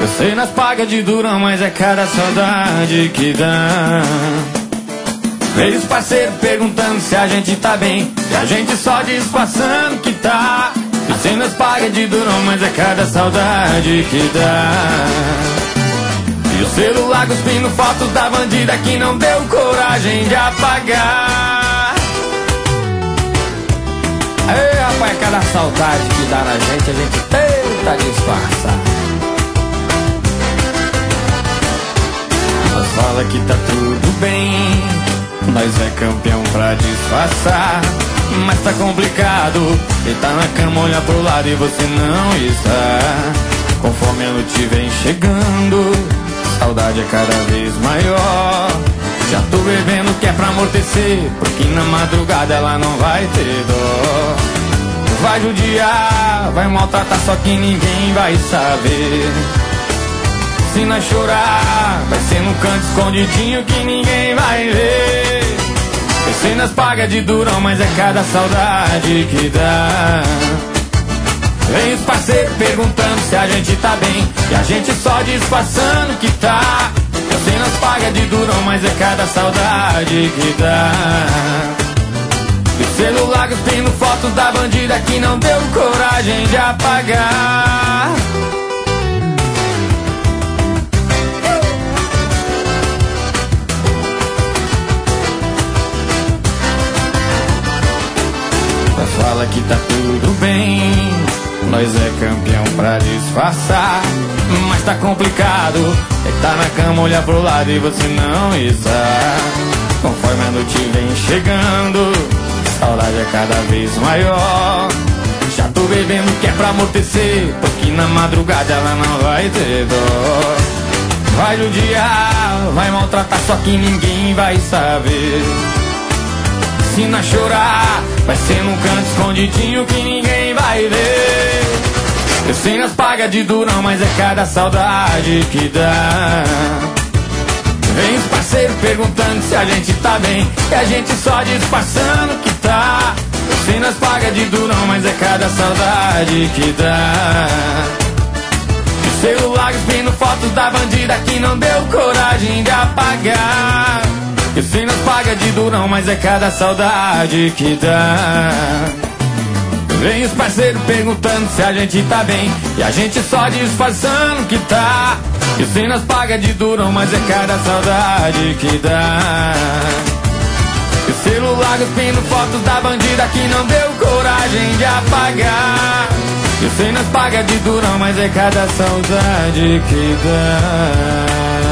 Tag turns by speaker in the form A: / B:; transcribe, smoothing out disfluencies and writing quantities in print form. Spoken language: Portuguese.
A: Eu sei nas pagas de durão, mas é cada saudade que dá. Veio os parceiros perguntando se a gente tá bem, e a gente só disfarçando que tá. Eu sei nas pagas de durão, mas é cada saudade que dá. E o celular cuspindo fotos da bandida que não deu coragem de apagar. Ei, rapaz, cada saudade que dá na gente, a gente tenta disfarçar. Nós fala que tá tudo bem, nós é campeão pra disfarçar. Mas tá complicado, ele tá na cama, olha pro lado e você não está. Conforme a noite vem chegando, saudade é cada vez maior. Já tô bebendo que é pra amortecer, porque na madrugada ela não vai ter dó. Vai judiar, vai maltratar, só que ninguém vai saber. Se não chorar, vai ser no canto escondidinho que ninguém vai ver. Pensei nas pagas de durão, mas é cada saudade que dá. Vem os parceiros perguntando se a gente tá bem, e a gente só disfarçando que tá. Pensei nas pagas de durão, mas é cada saudade que dá. E o celular cuspindo fotos da bandida que não deu coragem de apagar. Fala que tá tudo bem, nós é campeão pra disfarçar. Mas tá complicado, ele tá na cama, olha pro lado e você não está. Conforme a noite vem chegando, saudade é cada vez maior. Já tô bebendo que é pra amortecer, porque na madrugada ela não vai ter dó. Vai judiar, vai maltratar, só que ninguém vai saber. Se não chorar, vai ser num canto escondidinho que ninguém vai ver. Eu sei nas pagas de durão, mas é cada saudade que dá. Vem os parceiros perguntando se a gente tá bem, e a gente só disfarçando que tá. Eu sei nas pagas de durão, mas é cada saudade que dá. O celular cuspindo fotos da bandida que não deu coragem de apagar. Eu sei nas pagas de durão, mas é cada saudade que dá. Vem os parceiros perguntando se a gente tá bem, e a gente só disfarçando que tá. Eu sei nas pagas de durão, mas é cada saudade que dá. O celular cuspindo fotos da bandida que não deu coragem de apagar. Eu sei nas pagas de durão, mas é cada saudade que dá.